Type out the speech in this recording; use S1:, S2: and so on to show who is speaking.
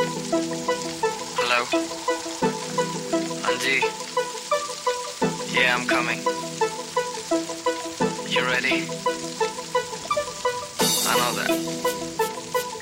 S1: Hello? Anji? Yeah, I'm coming. You ready? I know that.